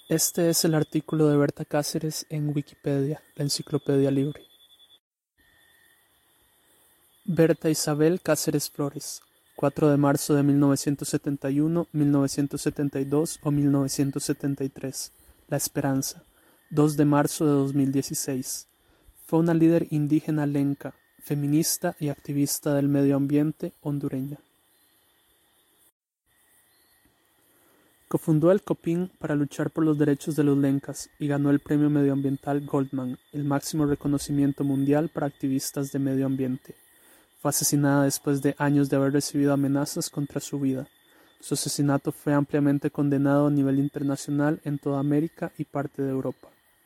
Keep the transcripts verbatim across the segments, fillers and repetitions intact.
Este es el artículo de Berta Cáceres en Wikipedia, la enciclopedia libre. Berta Isabel Cáceres Flores, cuatro de marzo de mil novecientos setenta y uno, mil novecientos setenta y dos o mil novecientos setenta y tres. La Esperanza, dos de marzo de dos mil dieciséis. Fue una líder indígena lenca, feminista y activista del medio ambiente hondureña. Cofundó el COPIN para luchar por los derechos de los lencas y ganó el premio medioambiental Goldman, el máximo reconocimiento mundial para activistas de medio ambiente. Fue asesinada después de años de haber recibido amenazas contra su vida. Su asesinato fue ampliamente condenado a nivel internacional en toda América y parte de Europa.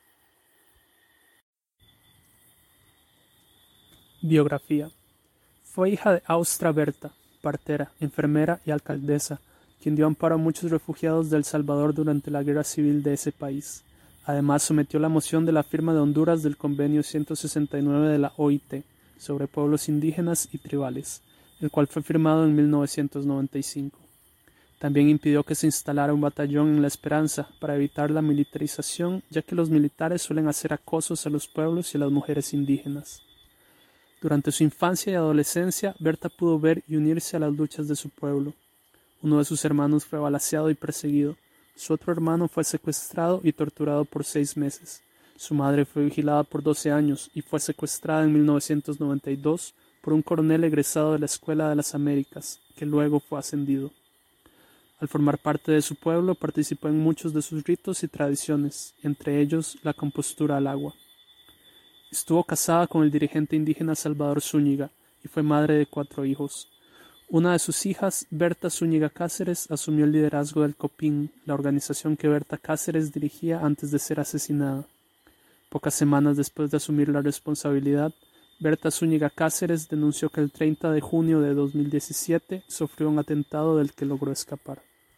Biografía. Fue hija de Austra Berta, partera, enfermera y alcaldesa, quien dio amparo a muchos refugiados de El Salvador durante la guerra civil de ese país. Además, sometió la moción de la firma de Honduras del Convenio ciento sesenta y nueve de la O I T sobre pueblos indígenas y tribales, el cual fue firmado en mil novecientos noventa y cinco. También impidió que se instalara un batallón en La Esperanza para evitar la militarización, ya que los militares suelen hacer acosos a los pueblos y a las mujeres indígenas. Durante su infancia y adolescencia, Berta pudo ver y unirse a las luchas de su pueblo. Uno de sus hermanos fue balaceado y perseguido. Su otro hermano fue secuestrado y torturado por seis meses. Su madre fue vigilada por doce años y fue secuestrada en mil novecientos noventa y dos por un coronel egresado de la Escuela de las Américas, que luego fue ascendido. Al formar parte de su pueblo, participó en muchos de sus ritos y tradiciones, entre ellos la compostura al agua. Estuvo casada con el dirigente indígena Salvador Zúñiga y fue madre de cuatro hijos. Una de sus hijas, Berta Zúñiga Cáceres, asumió el liderazgo del COPIN, la organización que Berta Cáceres dirigía antes de ser asesinada. Pocas semanas después de asumir la responsabilidad, Berta Zúñiga Cáceres denunció que el treinta de junio de dos mil diecisiete sufrió un atentado del que logró escapar.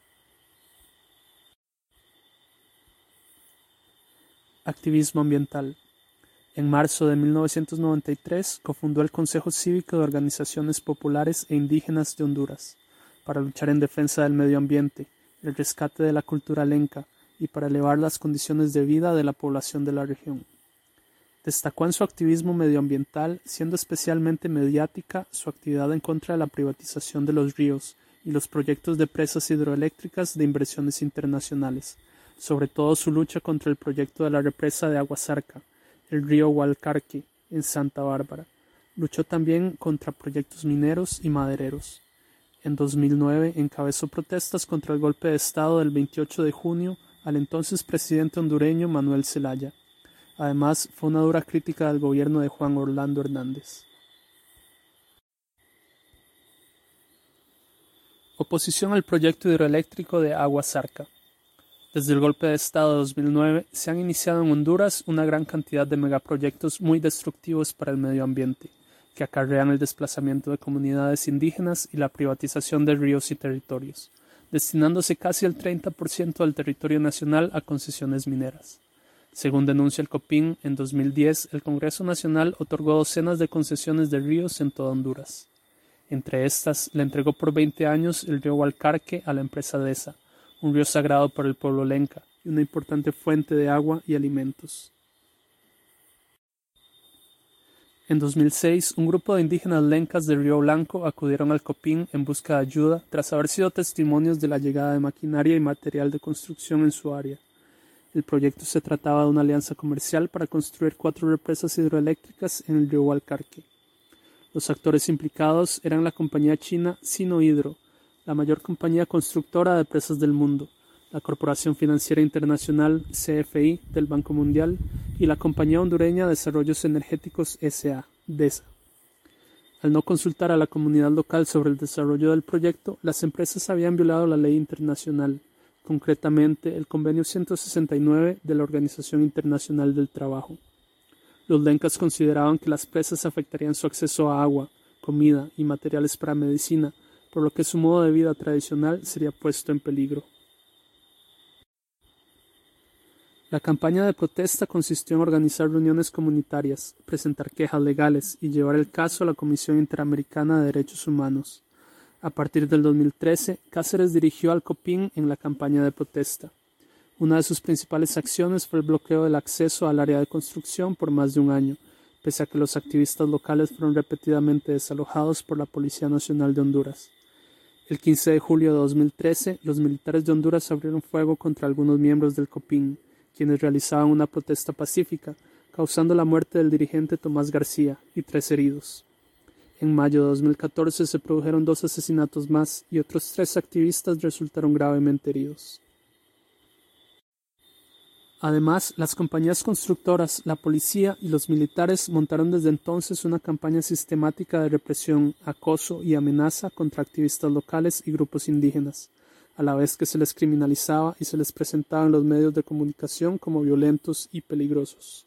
Activismo ambiental. En marzo de mil novecientos noventa y tres cofundó el Consejo Cívico de Organizaciones Populares e Indígenas de Honduras, para luchar en defensa del medio ambiente, el rescate de la cultura lenca y para elevar las condiciones de vida de la población de la región. Destacó en su activismo medioambiental, siendo especialmente mediática su actividad en contra de la privatización de los ríos y los proyectos de presas hidroeléctricas de inversiones internacionales, sobre todo su lucha contra el proyecto de la represa de Aguasarca, el río Hualcarque, en Santa Bárbara. Luchó también contra proyectos mineros y madereros. En dos mil nueve encabezó protestas contra el golpe de Estado del veintiocho de junio al entonces presidente hondureño Manuel Zelaya. Además, fue una dura crítica del gobierno de Juan Orlando Hernández. Oposición al proyecto hidroeléctrico de Aguasarca. Desde el golpe de Estado de dos mil nueve se han iniciado en Honduras una gran cantidad de megaproyectos muy destructivos para el medio ambiente, que acarrean el desplazamiento de comunidades indígenas y la privatización de ríos y territorios, destinándose casi el treinta por ciento del territorio nacional a concesiones mineras. Según denuncia el COPIN, en dos mil diez el Congreso Nacional otorgó docenas de concesiones de ríos en toda Honduras. Entre estas, le entregó por veinte años el río Hualcarque a la empresa DESA, un río sagrado para el pueblo lenca y una importante fuente de agua y alimentos. En dos mil seis, un grupo de indígenas lencas de Río Blanco acudieron al COPIN en busca de ayuda tras haber sido testimonios de la llegada de maquinaria y material de construcción en su área. El proyecto se trataba de una alianza comercial para construir cuatro represas hidroeléctricas en el río Hualcarque. Los actores implicados eran la compañía china Sinohydro, la mayor compañía constructora de presas del mundo, la Corporación Financiera Internacional C F I del Banco Mundial y la Compañía Hondureña de Desarrollos Energéticos S A, DESA. Al no consultar a la comunidad local sobre el desarrollo del proyecto, las empresas habían violado la ley internacional, concretamente el Convenio ciento sesenta y nueve de la Organización Internacional del Trabajo. Los lencas consideraban que las presas afectarían su acceso a agua, comida y materiales para medicina, por lo que su modo de vida tradicional sería puesto en peligro. La campaña de protesta consistió en organizar reuniones comunitarias, presentar quejas legales y llevar el caso a la Comisión Interamericana de Derechos Humanos. A partir del dos mil trece, Cáceres dirigió al COPIN en la campaña de protesta. Una de sus principales acciones fue el bloqueo del acceso al área de construcción por más de un año, pese a que los activistas locales fueron repetidamente desalojados por la Policía Nacional de Honduras. El quince de julio de dos mil trece, los militares de Honduras abrieron fuego contra algunos miembros del COPIN, quienes realizaban una protesta pacífica, causando la muerte del dirigente Tomás García y tres heridos. En mayo de dos mil catorce se produjeron dos asesinatos más y otros tres activistas resultaron gravemente heridos. Además, las compañías constructoras, la policía y los militares montaron desde entonces una campaña sistemática de represión, acoso y amenaza contra activistas locales y grupos indígenas, a la vez que se les criminalizaba y se les presentaba en los medios de comunicación como violentos y peligrosos.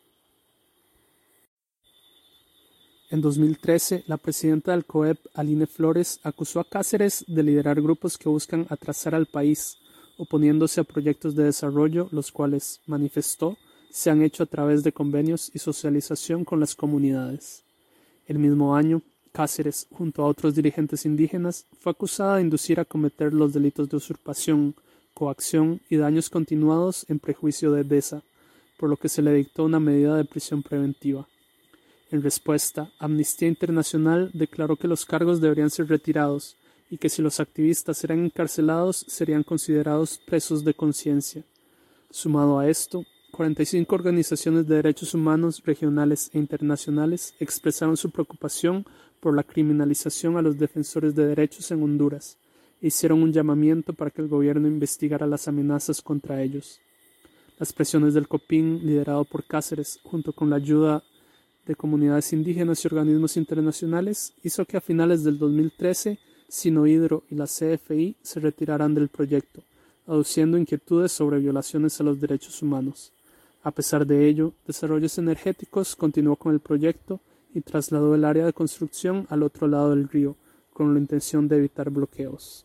En dos mil trece, la presidenta del COEP, Aline Flores, acusó a Cáceres de liderar grupos que buscan atrasar al país, oponiéndose a proyectos de desarrollo, los cuales, manifestó, se han hecho a través de convenios y socialización con las comunidades. El mismo año, Cáceres, junto a otros dirigentes indígenas, fue acusada de inducir a cometer los delitos de usurpación, coacción y daños continuados en prejuicio de DESA, por lo que se le dictó una medida de prisión preventiva. En respuesta, Amnistía Internacional declaró que los cargos deberían ser retirados y que si los activistas eran encarcelados serían considerados presos de conciencia. Sumado a esto, cuarenta y cinco organizaciones de derechos humanos regionales e internacionales expresaron su preocupación por la criminalización a los defensores de derechos en Honduras e hicieron un llamamiento para que el gobierno investigara las amenazas contra ellos. Las presiones del COPIN, liderado por Cáceres, junto con la ayuda de comunidades indígenas y organismos internacionales, hizo que a finales del dos mil trece Sinohidro y la C F I se retiraran del proyecto, aduciendo inquietudes sobre violaciones a los derechos humanos. A pesar de ello, Desarrollos Energéticos continuó con el proyecto y trasladó el área de construcción al otro lado del río, con la intención de evitar bloqueos.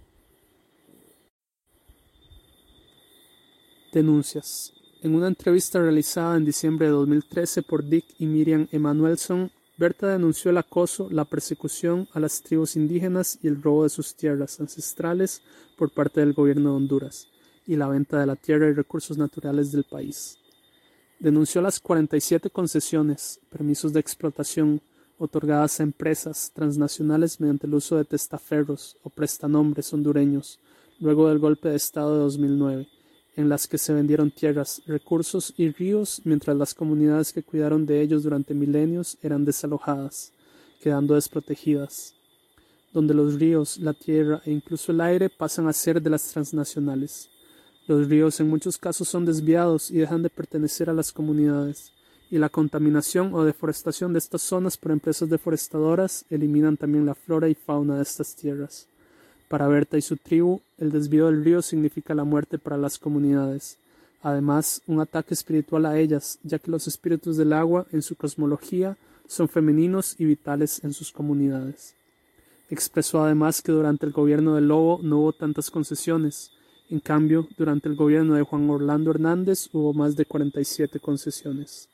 Denuncias. En una entrevista realizada en diciembre de dos mil trece por Dick y Miriam Emanuelson, Berta denunció el acoso, la persecución a las tribus indígenas y el robo de sus tierras ancestrales por parte del gobierno de Honduras, y la venta de la tierra y recursos naturales del país. Denunció las cuarenta y siete concesiones, permisos de explotación, otorgadas a empresas transnacionales mediante el uso de testaferros o prestanombres hondureños, luego del golpe de Estado de dos mil nueve, en las que se vendieron tierras, recursos y ríos mientras las comunidades que cuidaron de ellos durante milenios eran desalojadas, quedando desprotegidas, donde los ríos, la tierra e incluso el aire pasan a ser de las transnacionales. Los ríos en muchos casos son desviados y dejan de pertenecer a las comunidades, y la contaminación o deforestación de estas zonas por empresas deforestadoras eliminan también la flora y fauna de estas tierras. Para Berta y su tribu, el desvío del río significa la muerte para las comunidades. Además, un ataque espiritual a ellas, ya que los espíritus del agua, en su cosmología, son femeninos y vitales en sus comunidades. Expresó además que durante el gobierno de Lobo no hubo tantas concesiones. En cambio, durante el gobierno de Juan Orlando Hernández hubo más de cuarenta y siete concesiones.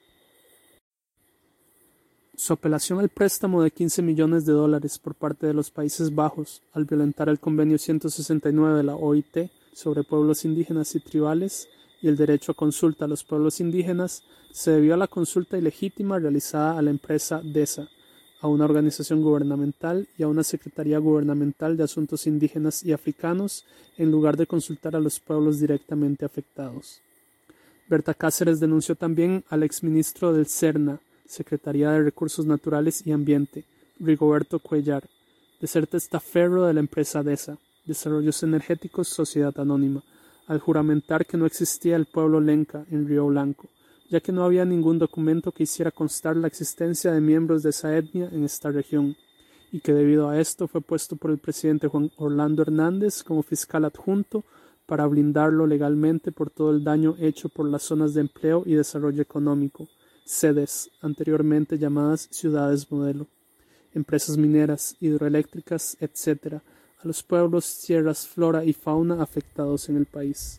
Su apelación al préstamo de quince millones de dólares por parte de los Países Bajos al violentar el convenio ciento sesenta y nueve de la O I T sobre pueblos indígenas y tribales y el derecho a consulta a los pueblos indígenas se debió a la consulta ilegítima realizada a la empresa DESA, a una organización gubernamental y a una Secretaría Gubernamental de Asuntos Indígenas y Africanos en lugar de consultar a los pueblos directamente afectados. Berta Cáceres denunció también al exministro del SERNA, Secretaría de Recursos Naturales y Ambiente, Rigoberto Cuellar, de ser testaferro de la empresa DESA, Desarrollos Energéticos Sociedad Anónima, al juramentar que no existía el pueblo Lenca en Río Blanco, ya que no había ningún documento que hiciera constar la existencia de miembros de esa etnia en esta región, y que debido a esto fue puesto por el presidente Juan Orlando Hernández como fiscal adjunto para blindarlo legalmente por todo el daño hecho por las zonas de empleo y desarrollo económico, C E D E S, anteriormente llamadas ciudades modelo, empresas mineras, hidroeléctricas, etcétera, a los pueblos, tierras, flora y fauna afectados en el país.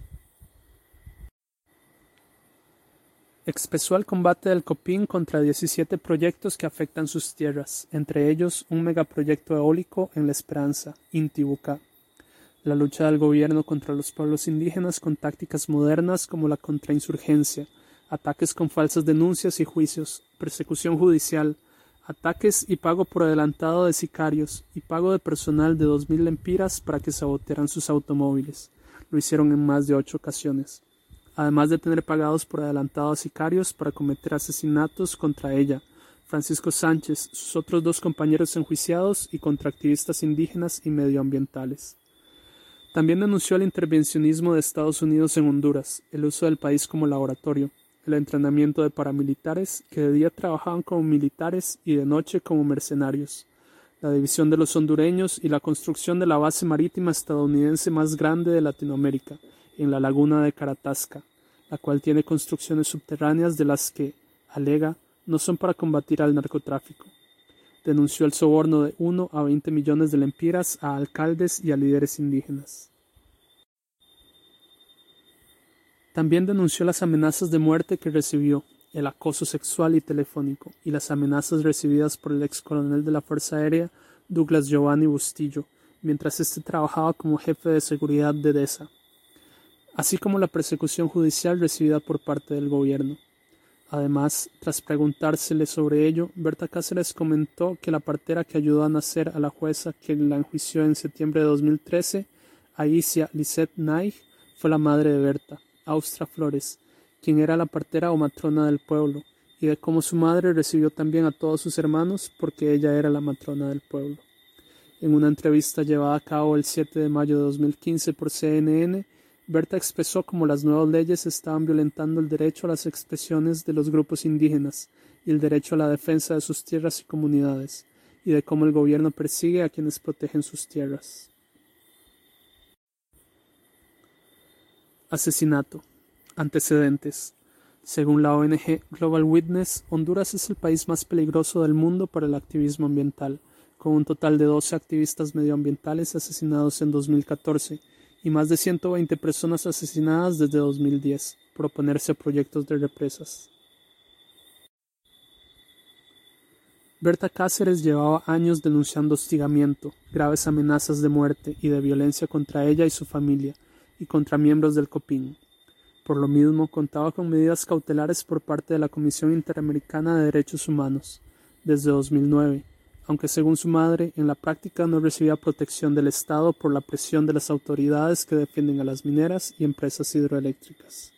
Expresó el combate del COPIN contra diecisiete proyectos que afectan sus tierras, entre ellos un megaproyecto eólico en La Esperanza, Intibucá. la lucha del gobierno contra los pueblos indígenas con tácticas modernas como la contrainsurgencia, ataques con falsas denuncias y juicios, persecución judicial, ataques y pago por adelantado de sicarios y pago de personal de dos mil lempiras para que sabotearan sus automóviles. Lo hicieron en más de ocho ocasiones, además de tener pagados por adelantado a sicarios para cometer asesinatos contra ella, Francisco Sánchez, sus otros dos compañeros enjuiciados y contra activistas indígenas y medioambientales. También denunció el intervencionismo de Estados Unidos en Honduras, el uso del país como laboratorio, el entrenamiento de paramilitares que de día trabajaban como militares y de noche como mercenarios, la división de los hondureños y la construcción de la base marítima estadounidense más grande de Latinoamérica, en la laguna de Caratasca, la cual tiene construcciones subterráneas de las que, alega, no son para combatir al narcotráfico. Denunció el soborno de uno a veinte millones de lempiras a alcaldes y a líderes indígenas. También denunció las amenazas de muerte que recibió, el acoso sexual y telefónico, y las amenazas recibidas por el ex coronel de la Fuerza Aérea, Douglas Giovanni Bustillo, mientras éste trabajaba como jefe de seguridad de DESA, así como la persecución judicial recibida por parte del gobierno. Además, tras preguntársele sobre ello, Berta Cáceres comentó que la partera que ayudó a nacer a la jueza que la enjuició en septiembre de dos mil trece, Aisha Lisette Naig, fue la madre de Berta, Austra Flores, quien era la partera o matrona del pueblo, y de cómo su madre recibió también a todos sus hermanos porque ella era la matrona del pueblo. En una entrevista llevada a cabo el siete de mayo de dos mil quince por C N N, Berta expresó cómo las nuevas leyes estaban violentando el derecho a las expresiones de los grupos indígenas y el derecho a la defensa de sus tierras y comunidades, y de cómo el gobierno persigue a quienes protegen sus tierras. Asesinato. Antecedentes. Según la O N G Global Witness, Honduras es el país más peligroso del mundo para el activismo ambiental, con un total de doce activistas medioambientales asesinados en dos mil catorce y más de ciento veinte personas asesinadas desde dos mil diez por oponerse a proyectos de represas. Berta Cáceres llevaba años denunciando hostigamiento, graves amenazas de muerte y de violencia contra ella y su familia, y contra miembros del COPIN. Por lo mismo, contaba con medidas cautelares por parte de la Comisión Interamericana de Derechos Humanos, desde dos mil nueve, aunque según su madre, en la práctica no recibía protección del Estado por la presión de las autoridades que defienden a las mineras y empresas hidroeléctricas.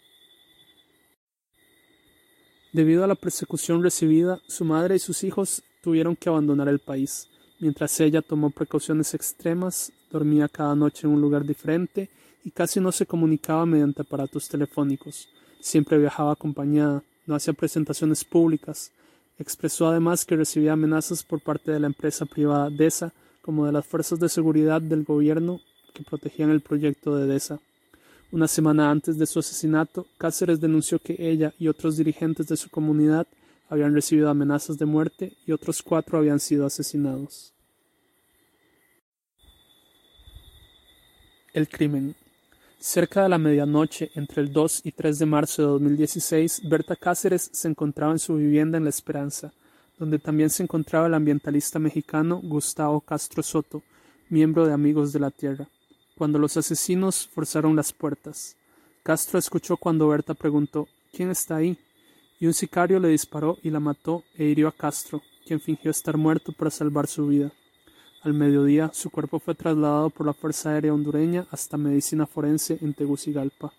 Debido a la persecución recibida, su madre y sus hijos tuvieron que abandonar el país, mientras ella tomó precauciones extremas, dormía cada noche en un lugar diferente y casi no se comunicaba mediante aparatos telefónicos. Siempre viajaba acompañada, no hacía presentaciones públicas. Expresó además que recibía amenazas por parte de la empresa privada DESA como de las fuerzas de seguridad del gobierno que protegían el proyecto de DESA. Una semana antes de su asesinato, Cáceres denunció que ella y otros dirigentes de su comunidad habían recibido amenazas de muerte y otros cuatro habían sido asesinados. El crimen. Cerca de la medianoche, entre el dos y tres de marzo de dos mil dieciséis, Berta Cáceres se encontraba en su vivienda en La Esperanza, donde también se encontraba el ambientalista mexicano Gustavo Castro Soto, miembro de Amigos de la Tierra, cuando los asesinos forzaron las puertas. Castro escuchó cuando Berta preguntó «¿Quién está ahí?», y un sicario le disparó y la mató e hirió a Castro, quien fingió estar muerto para salvar su vida. Al mediodía, su cuerpo fue trasladado por la Fuerza Aérea Hondureña hasta Medicina Forense en Tegucigalpa.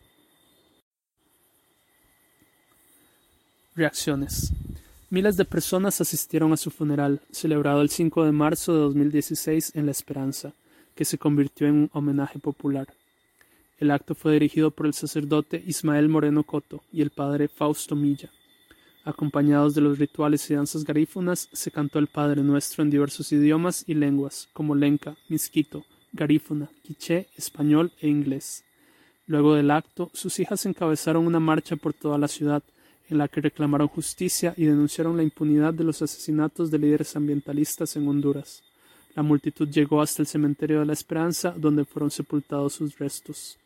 Reacciones. Miles de personas asistieron a su funeral, celebrado el cinco de marzo de dos mil dieciséis en La Esperanza, que se convirtió en un homenaje popular. El acto fue dirigido por el sacerdote Ismael Moreno Coto y el padre Fausto Milla. Acompañados de los rituales y danzas garífunas, se cantó el Padre Nuestro en diversos idiomas y lenguas, como lenca, misquito, garífuna, quiché, español e inglés. Luego del acto, sus hijas encabezaron una marcha por toda la ciudad, en la que reclamaron justicia y denunciaron la impunidad de los asesinatos de líderes ambientalistas en Honduras. La multitud llegó hasta el cementerio de La Esperanza, donde fueron sepultados sus restos.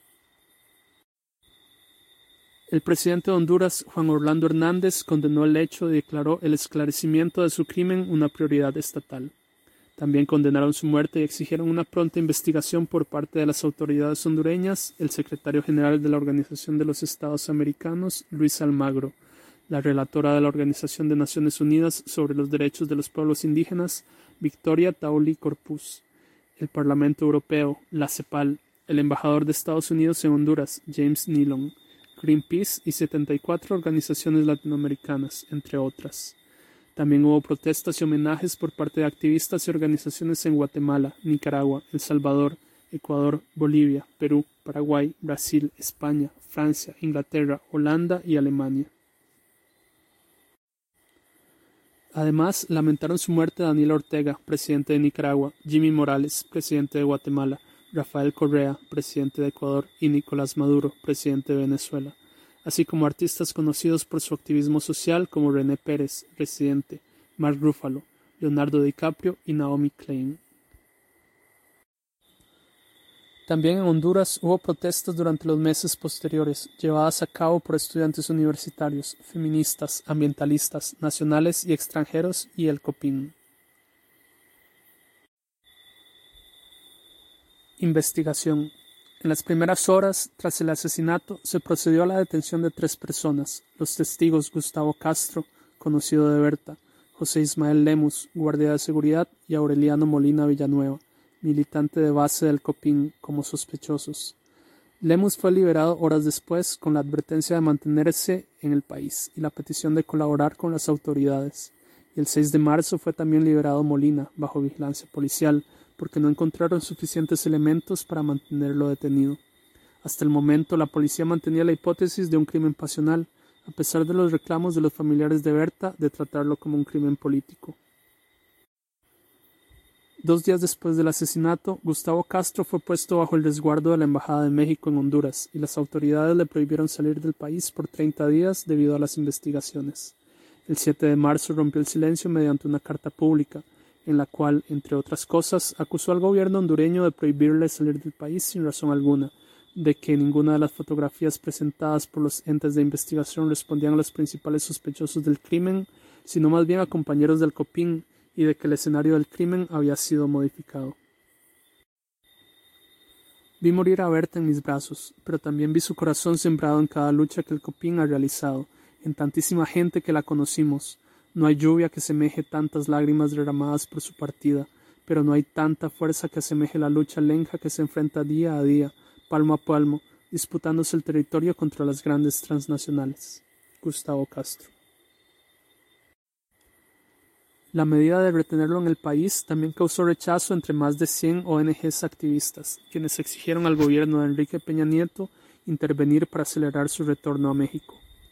El presidente de Honduras, Juan Orlando Hernández, condenó el hecho y declaró el esclarecimiento de su crimen una prioridad estatal. También condenaron su muerte y exigieron una pronta investigación por parte de las autoridades hondureñas, el secretario general de la Organización de los Estados Americanos, Luis Almagro, la relatora de la Organización de Naciones Unidas sobre los Derechos de los Pueblos Indígenas, Victoria Tauli Corpuz, el Parlamento Europeo, la CEPAL, el embajador de Estados Unidos en Honduras, James Nealon, Greenpeace y setenta y cuatro organizaciones latinoamericanas, entre otras. También hubo protestas y homenajes por parte de activistas y organizaciones en Guatemala, Nicaragua, El Salvador, Ecuador, Bolivia, Perú, Paraguay, Brasil, España, Francia, Inglaterra, Holanda y Alemania. Además, lamentaron su muerte Daniel Ortega, presidente de Nicaragua, Jimmy Morales, presidente de Guatemala, Rafael Correa, presidente de Ecuador, y Nicolás Maduro, presidente de Venezuela, así como artistas conocidos por su activismo social como René Pérez, residente, Mark Ruffalo, Leonardo DiCaprio y Naomi Klein. También en Honduras hubo protestas durante los meses posteriores, llevadas a cabo por estudiantes universitarios, feministas, ambientalistas, nacionales y extranjeros y el COPIN. Investigación. En las primeras horas, tras el asesinato, se procedió a la detención de tres personas, los testigos Gustavo Castro, conocido de Berta, José Ismael Lemus, guardia de seguridad, y Aureliano Molina Villanueva, militante de base del COPIN, como sospechosos. Lemus fue liberado horas después con la advertencia de mantenerse en el país y la petición de colaborar con las autoridades. Y el seis de marzo fue también liberado Molina, bajo vigilancia policial, porque no encontraron suficientes elementos para mantenerlo detenido. Hasta el momento, la policía mantenía la hipótesis de un crimen pasional, a pesar de los reclamos de los familiares de Berta de tratarlo como un crimen político. Dos días después del asesinato, Gustavo Castro fue puesto bajo el resguardo de la Embajada de México en Honduras y las autoridades le prohibieron salir del país por treinta días debido a las investigaciones. El siete de marzo rompió el silencio mediante una carta pública, en la cual, entre otras cosas, acusó al gobierno hondureño de prohibirle salir del país sin razón alguna, de que ninguna de las fotografías presentadas por los entes de investigación respondían a los principales sospechosos del crimen, sino más bien a compañeros del COPIN, y de que el escenario del crimen había sido modificado. Vi morir a Berta en mis brazos, pero también vi su corazón sembrado en cada lucha que el COPIN ha realizado, en tantísima gente que la conocimos. No hay lluvia que semeje tantas lágrimas derramadas por su partida, pero no hay tanta fuerza que asemeje la lucha lenja que se enfrenta día a día, palmo a palmo, disputándose el territorio contra las grandes transnacionales. Gustavo Castro. La medida de retenerlo en el país también causó rechazo entre más de cien O N Ges activistas, quienes exigieron al gobierno de Enrique Peña Nieto intervenir para acelerar su retorno a México.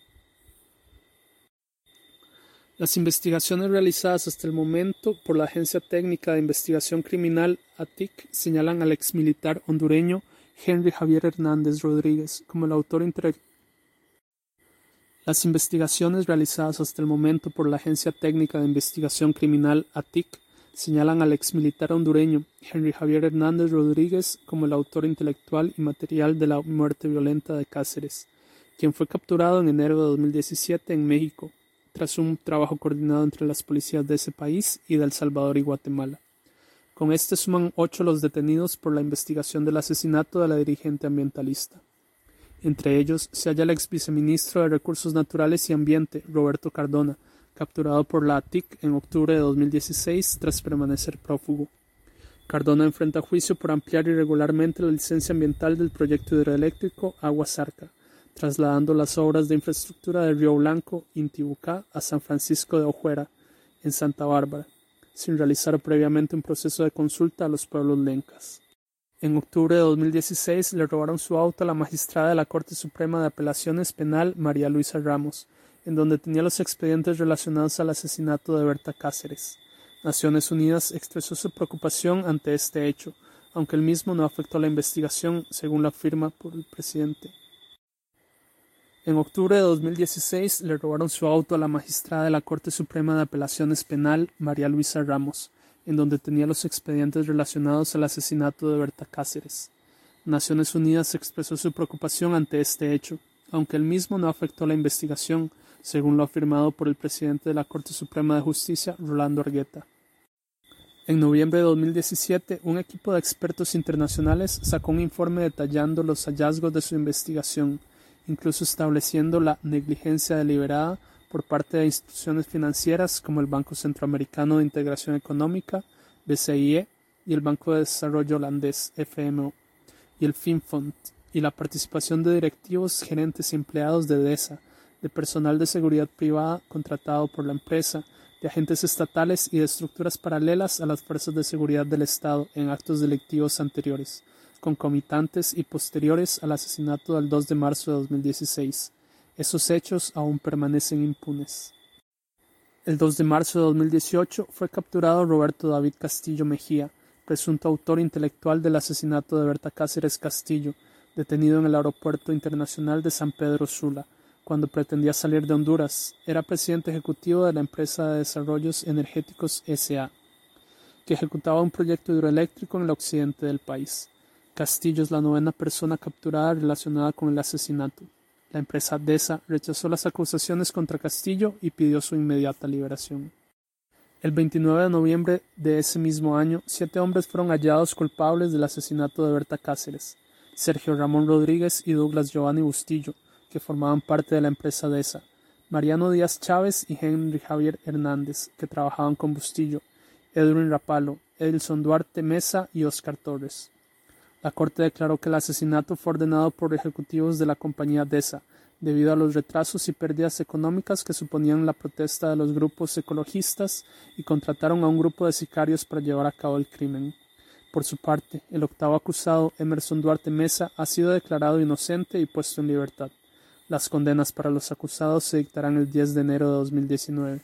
Las investigaciones realizadas hasta el momento por la Agencia Técnica de Investigación Criminal, A T I C, señalan al exmilitar hondureño Henry Javier Hernández Rodríguez como el autor intelectual. Las investigaciones realizadas hasta el momento por la Agencia Técnica de Investigación Criminal, A T I C, señalan al exmilitar hondureño Henry Javier Hernández Rodríguez como el autor intelectual y material de la muerte violenta de Cáceres, quien fue capturado en enero de dos mil diecisiete en México, tras un trabajo coordinado entre las policías de ese país y de El Salvador y Guatemala. Con este suman ocho los detenidos por la investigación del asesinato de la dirigente ambientalista. Entre ellos se halla el ex viceministro de Recursos Naturales y Ambiente, Roberto Cardona, capturado por la A T I C en octubre de dos mil dieciséis tras permanecer prófugo. Cardona enfrenta juicio por ampliar irregularmente la licencia ambiental del proyecto hidroeléctrico Agua Zarca, trasladando las obras de infraestructura de Río Blanco, Intibucá, a San Francisco de Ojuera, en Santa Bárbara, sin realizar previamente un proceso de consulta a los pueblos lencas. En octubre de dos mil dieciséis le robaron su auto a la magistrada de la Corte Suprema de Apelaciones Penal, María Luisa Ramos, en donde tenía los expedientes relacionados al asesinato de Berta Cáceres. Naciones Unidas expresó su preocupación ante este hecho, aunque el mismo no afectó a la investigación, según la afirma por el presidente. En octubre de dos mil dieciséis le robaron su auto a la magistrada de la Corte Suprema de Apelaciones Penal, María Luisa Ramos, en donde tenía los expedientes relacionados al asesinato de Berta Cáceres. Naciones Unidas expresó su preocupación ante este hecho, aunque el mismo no afectó a la investigación, según lo afirmado por el presidente de la Corte Suprema de Justicia, Rolando Argueta. En noviembre de dos mil diecisiete, un equipo de expertos internacionales sacó un informe detallando los hallazgos de su investigación, incluso estableciendo la negligencia deliberada por parte de instituciones financieras como el Banco Centroamericano de Integración Económica, B C I E, y el Banco de Desarrollo Holandés, F M O, y el Finfond, y la participación de directivos, gerentes y empleados de DESA, de personal de seguridad privada contratado por la empresa, de agentes estatales y de estructuras paralelas a las fuerzas de seguridad del Estado en actos delictivos anteriores, concomitantes y posteriores al asesinato del dos de marzo de dos mil dieciséis. Esos hechos aún permanecen impunes. El dos de marzo de dos mil dieciocho fue capturado Roberto David Castillo Mejía, presunto autor intelectual del asesinato de Berta Cáceres Castillo, detenido en el Aeropuerto Internacional de San Pedro Sula, cuando pretendía salir de Honduras. Era presidente ejecutivo de la empresa de desarrollos energéticos S A, que ejecutaba un proyecto hidroeléctrico en el occidente del país. Castillo es la novena persona capturada relacionada con el asesinato. La empresa DESA rechazó las acusaciones contra Castillo y pidió su inmediata liberación. El veintinueve de noviembre de ese mismo año, siete hombres fueron hallados culpables del asesinato de Berta Cáceres: Sergio Ramón Rodríguez y Douglas Giovanni Bustillo, que formaban parte de la empresa DESA, Mariano Díaz Chávez y Henry Javier Hernández, que trabajaban con Bustillo, Edwin Rapalo, Edilson Duarte Mesa y Oscar Torres. La Corte declaró que el asesinato fue ordenado por ejecutivos de la compañía DESA, debido a los retrasos y pérdidas económicas que suponían la protesta de los grupos ecologistas, y contrataron a un grupo de sicarios para llevar a cabo el crimen. Por su parte, el octavo acusado, Emerson Duarte Mesa, ha sido declarado inocente y puesto en libertad. Las condenas para los acusados se dictarán el diez de enero de dos mil diecinueve.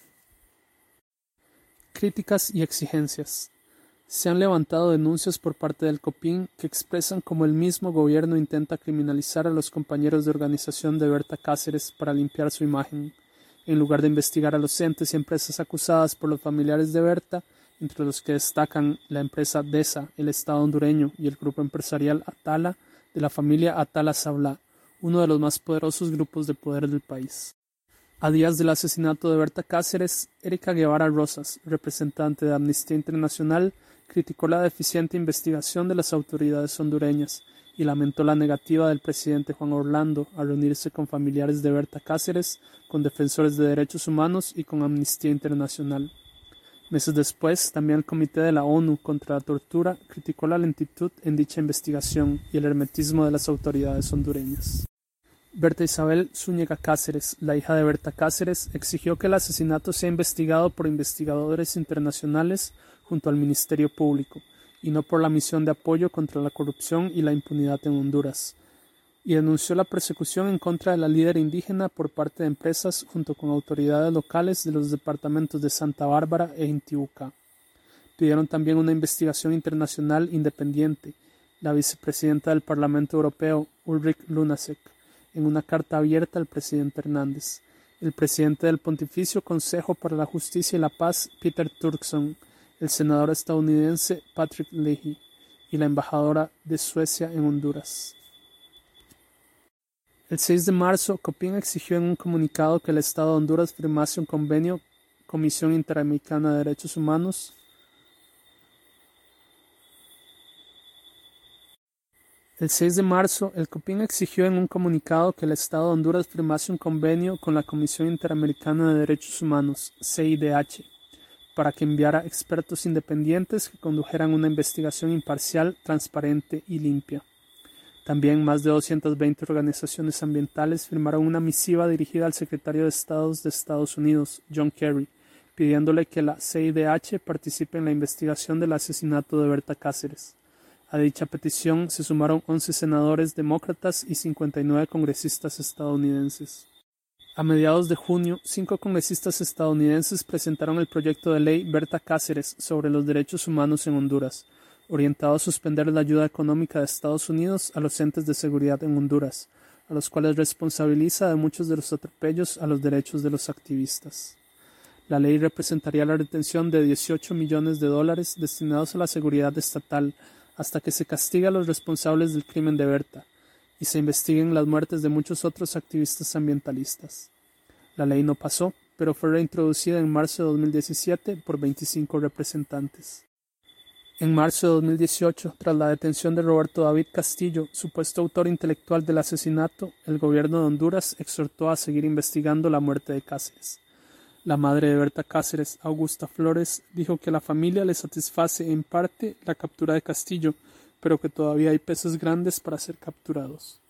Críticas y exigencias. Se han levantado denuncias por parte del COPINH que expresan cómo el mismo gobierno intenta criminalizar a los compañeros de organización de Berta Cáceres para limpiar su imagen. En lugar de investigar a los entes y empresas acusadas por los familiares de Berta, entre los que destacan la empresa DESA, el Estado hondureño y el grupo empresarial Atala, de la familia Atala Sablá, uno de los más poderosos grupos de poder del país. A días del asesinato de Berta Cáceres, Erika Guevara Rosas, representante de Amnistía Internacional, criticó la deficiente investigación de las autoridades hondureñas y lamentó la negativa del presidente Juan Orlando a reunirse con familiares de Berta Cáceres, con defensores de derechos humanos y con Amnistía Internacional. Meses después, también el Comité de la ONU contra la Tortura criticó la lentitud en dicha investigación y el hermetismo de las autoridades hondureñas. Berta Isabel Zúñiga Cáceres, la hija de Berta Cáceres, exigió que el asesinato sea investigado por investigadores internacionales junto al Ministerio Público, y no por la Misión de Apoyo contra la Corrupción y la Impunidad en Honduras, y denunció la persecución en contra de la líder indígena por parte de empresas junto con autoridades locales de los departamentos de Santa Bárbara e Intibucá. Pidieron también una investigación internacional independiente. La vicepresidenta del Parlamento Europeo, Ulrike Lunacek, en una carta abierta al presidente Hernández, el presidente del Pontificio Consejo para la Justicia y la Paz, Peter Turkson, el senador estadounidense Patrick Leahy y la embajadora de Suecia en Honduras. El seis de marzo, COPINH exigió en un comunicado que el Estado de Honduras firmase un convenio Comisión Interamericana de Derechos Humanos El seis de marzo, el COPINH exigió en un comunicado que el Estado de Honduras firmase un convenio con la Comisión Interamericana de Derechos Humanos, C I D H, para que enviara expertos independientes que condujeran una investigación imparcial, transparente y limpia. También más de doscientas veinte organizaciones ambientales firmaron una misiva dirigida al secretario de Estado de Estados Unidos, John Kerry, pidiéndole que la C I D H participe en la investigación del asesinato de Berta Cáceres. A dicha petición se sumaron once senadores demócratas y cincuenta y nueve congresistas estadounidenses. A mediados de junio, cinco congresistas estadounidenses presentaron el proyecto de ley Berta Cáceres sobre los derechos humanos en Honduras, orientado a suspender la ayuda económica de Estados Unidos a los entes de seguridad en Honduras, a los cuales responsabiliza de muchos de los atropellos a los derechos de los activistas. La ley representaría la retención de dieciocho millones de dólares destinados a la seguridad estatal hasta que se castigue a los responsables del crimen de Berta y se investiguen las muertes de muchos otros activistas ambientalistas. La ley no pasó, pero fue reintroducida en marzo de dos mil diecisiete por veinticinco representantes. En marzo de dos mil dieciocho, tras la detención de Roberto David Castillo, supuesto autor intelectual del asesinato, el gobierno de Honduras exhortó a seguir investigando la muerte de Cáceres. La madre de Berta Cáceres, Augusta Flores, dijo que a la familia le satisface en parte la captura de Castillo, pero que todavía hay peces grandes para ser capturados.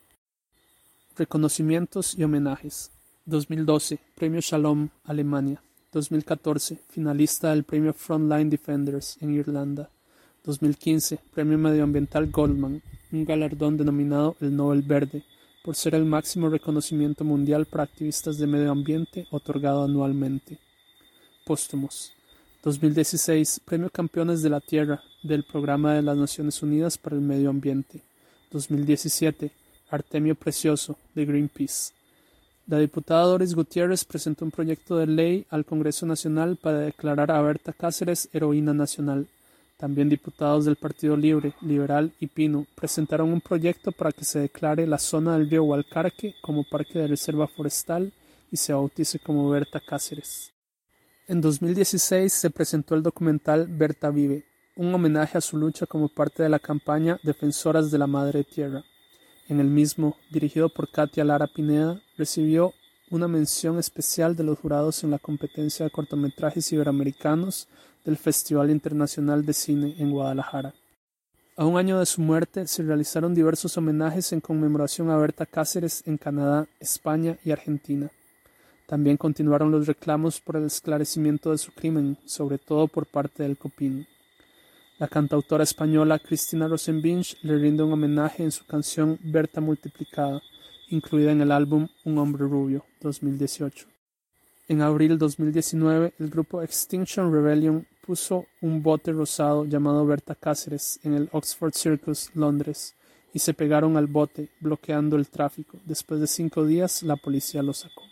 Reconocimientos y homenajes. dos mil doce, Premio Shalom, Alemania. dos mil catorce, finalista del Premio Frontline Defenders en Irlanda. dos mil quince, Premio Medioambiental Goldman, un galardón denominado el Nobel Verde, por ser el máximo reconocimiento mundial para activistas de medio ambiente otorgado anualmente. Póstumos. dos mil dieciséis, Premio Campeones de la Tierra, del Programa de las Naciones Unidas para el Medio Ambiente. dos mil diecisiete, Artemio Precioso, de Greenpeace. La diputada Doris Gutiérrez presentó un proyecto de ley al Congreso Nacional para declarar a Berta Cáceres heroína nacional. También diputados del Partido Libre, Liberal y Pino presentaron un proyecto para que se declare la zona del río Gualcarque como parque de reserva forestal y se bautice como Berta Cáceres. En dos mil dieciséis se presentó el documental Berta Vive, un homenaje a su lucha como parte de la campaña Defensoras de la Madre Tierra. En el mismo, dirigido por Katia Lara Pineda, recibió una mención especial de los jurados en la competencia de cortometrajes iberoamericanos del Festival Internacional de Cine en Guadalajara. A un año de su muerte se realizaron diversos homenajes en conmemoración a Berta Cáceres en Canadá, España y Argentina. También continuaron los reclamos por el esclarecimiento de su crimen, sobre todo por parte del COPINH. La cantautora española Cristina Rosenbinch le rinde un homenaje en su canción Berta Multiplicada, incluida en el álbum Un Hombre Rubio, dos mil dieciocho. En abril de dos mil diecinueve, el grupo Extinction Rebellion puso un bote rosado llamado Berta Cáceres en el Oxford Circus, Londres, y se pegaron al bote, bloqueando el tráfico. Después de cinco días, la policía lo sacó.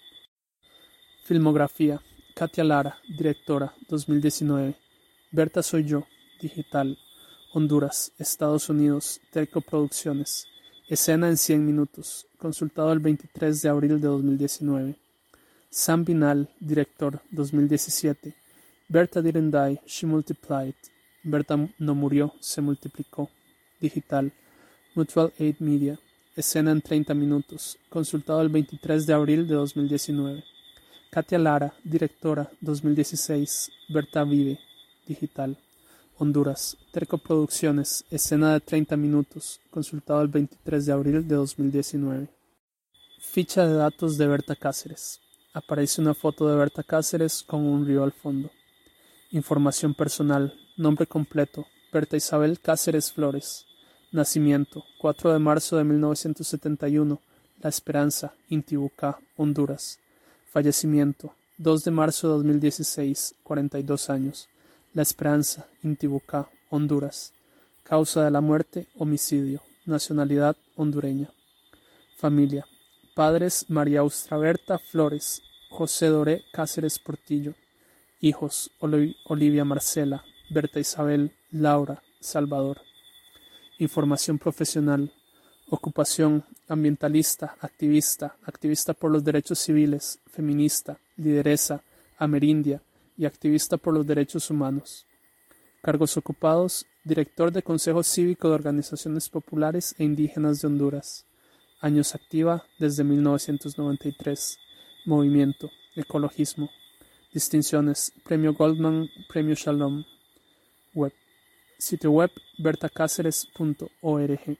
Filmografía. Katia Lara, directora, dos mil diecinueve. Berta Soy Yo, digital. Honduras, Estados Unidos, Terco Producciones. Escena en cien minutos. Consultado el veintitrés de abril de dos mil diecinueve. Sam Binal, director, dos mil diecisiete. Berta didn't die, she multiplied. Berta no murió, se multiplicó. Digital. Mutual Aid Media. Escena en treinta minutos. Consultado el veintitrés de abril de dos mil diecinueve. Katia Lara, directora, dos mil dieciséis. Berta Vive. Digital. Honduras. Terco Producciones. Escena de treinta minutos. Consultado el veintitrés de abril de dos mil diecinueve. Ficha de datos de Berta Cáceres. Aparece una foto de Berta Cáceres con un río al fondo. Información personal. Nombre completo. Berta Isabel Cáceres Flores. Nacimiento. cuatro de marzo de mil novecientos setenta y uno. La Esperanza, Intibucá, Honduras. Fallecimiento. dos de marzo de dos mil dieciséis. cuarenta y dos años. La Esperanza, Intibucá, Honduras. Causa de la muerte, homicidio. Nacionalidad, hondureña. Familia. Padres: María Austra Berta Flores, José Doré Cáceres Portillo. Hijos: Oli- Olivia Marcela, Berta Isabel, Laura, Salvador. Información profesional. Ocupación: ambientalista, activista, activista por los derechos civiles, feminista, lideresa, amerindia y activista por los derechos humanos. Cargos ocupados: director de Consejo Cívico de Organizaciones Populares e Indígenas de Honduras. Años activa desde mil novecientos noventa y tres. Movimiento, ecologismo. Distinciones: Premio Goldman, Premio Shalom. Web. Sitio web berta cáceres punto org.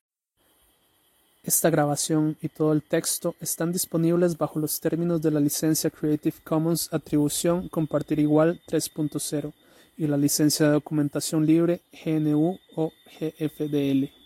Esta grabación y todo el texto están disponibles bajo los términos de la licencia Creative Commons Atribución Compartir Igual tres punto cero y la licencia de documentación libre G N U o G F D L.